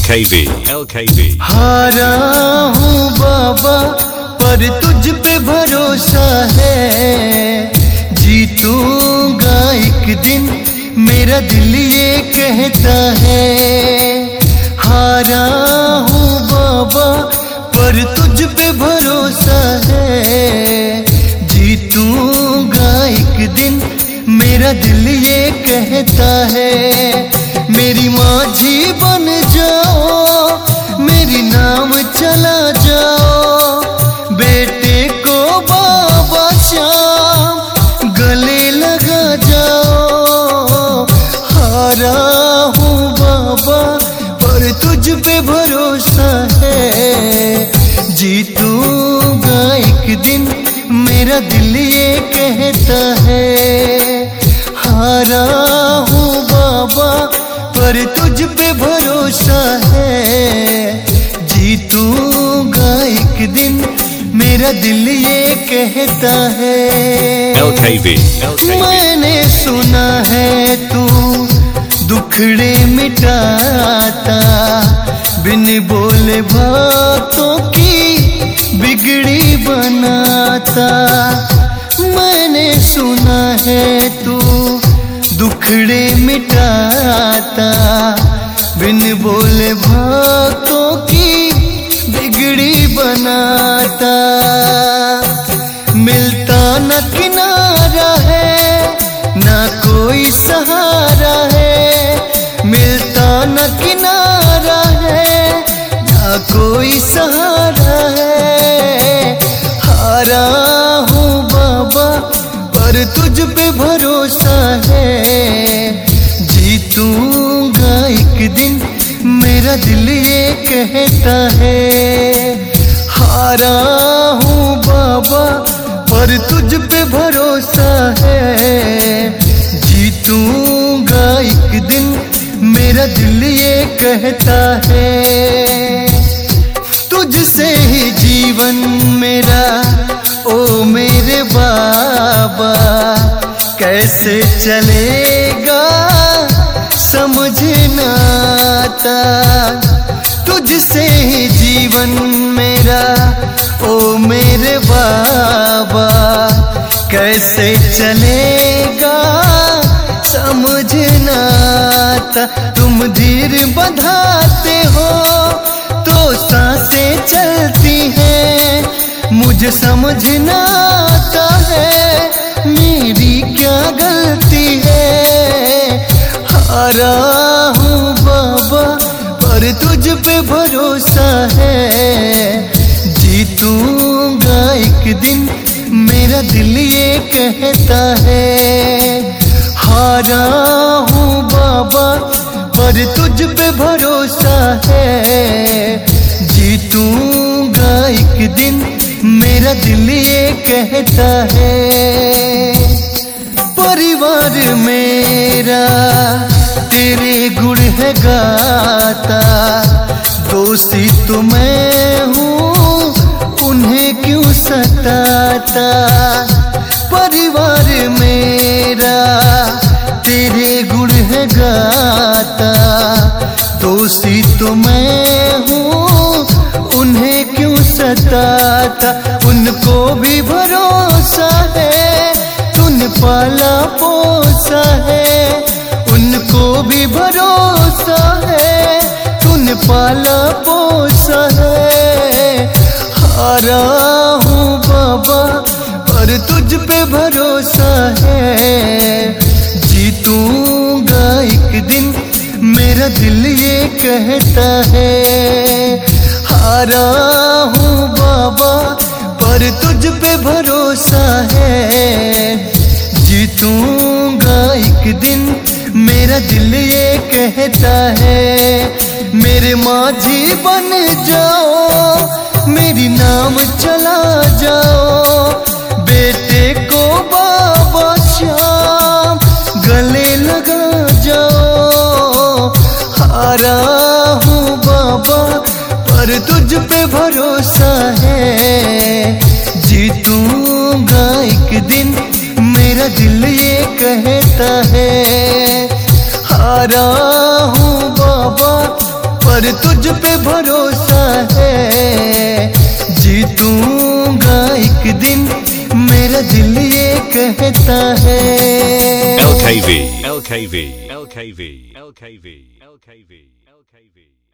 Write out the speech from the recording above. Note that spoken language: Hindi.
LKV हारा हूँ बाबा पर तुझ पे भरोसा है, जीतूंगा एक दिन मेरा दिल ये कहता है। हारा हूँ बाबा पर तुझ पे भरोसा है, जीतूंगा एक दिन मेरा दिल ये कहता है। मेरी माझी बन जाओ, मेरी नाम चला जाओ, बेटे को बाबा श्याम गले लगा जाओ। हारा हूँ बाबा पर तुझ पे भरोसा है, जीतूंगा एक दिन मेरा दिल ये कहता है। हारा हूँ बाबा पर तुझ पे भरोसा है, जीतूंगा एक दिन मेरा दिल ये कहता है। LKV मैंने सुना है तू दुखड़े मिटाता, बिन बोले बातों की बिगड़ी बनाता। मैंने सुना है तू दुखड़े मिटाता, बिन बोले बातों की बिगड़ी बनाता। मिलता न किनारा है, ना कोई सहारा है, मिलता न किनारा है, ना कोई सहारा है। हारा हूँ बाबा पर तुझ पे भरोसा है, जीतूंगा एक दिन मेरा दिल ये कहता है। हारा हूँ बाबा पर तुझ पे भरोसा है, जीतूंगा एक दिन मेरा दिल ये कहता है। तुझसे ही जीवन मेरा ओ मेरे बाबा, कैसे चलेगा समझ न आता। तुझसे ही जीवन मेरा ओ मेरे बाबा, कैसे चलेगा समझ न आता। तुम धीर बंधाते हो तो सांसें चलती हैं, मुझे समझ न आता है मेरी क्या गलती है। हारा हूँ बाबा पर तुझ पे भरोसा है, जीतूंगा एक दिन मेरा दिल ये कहता है। हारा हूँ बाबा पर तुझ पे भरोसा है, जीतूंगा एक दिन मेरा दिल ये कहता है। परिवार मेरा तेरे गुण है गाता, दोषी तो मैं हूँ उन्हें क्यों सताता। परिवार मेरा तेरे गुण है गाता, दोषी तो मैं हूँ उन्हें क्यों सताता। उनको भी भरोसा है तूने पाला पोसा है, उनको भी भरोसा है तूने पाला पोसा है। हारा हूँ बाबा पर तुझ पे भरोसा है, जीतूंगा एक दिन मेरा दिल ये कहता है। हारा हूँ बाबा पर तुझ पे भरोसा है, जीतूंगा एक दिन मेरा दिल ये कहता है। मेरे माझी बन जाओ, मेरी नाम चला जाओ, बेटे को बाबा श्याम गले लगा जाओ। हारा हूँ बाबा पर तुझ पे भरोसा है, जीतूंगा एक दिन मेरा दिल ये कहता है। हारा हूँ बाबा पर तुझ पे भरोसा है, जीतूंगा एक दिन मेरा दिल ये कहता है। LKV, LKV, LKV, LKV, LKV, LKV.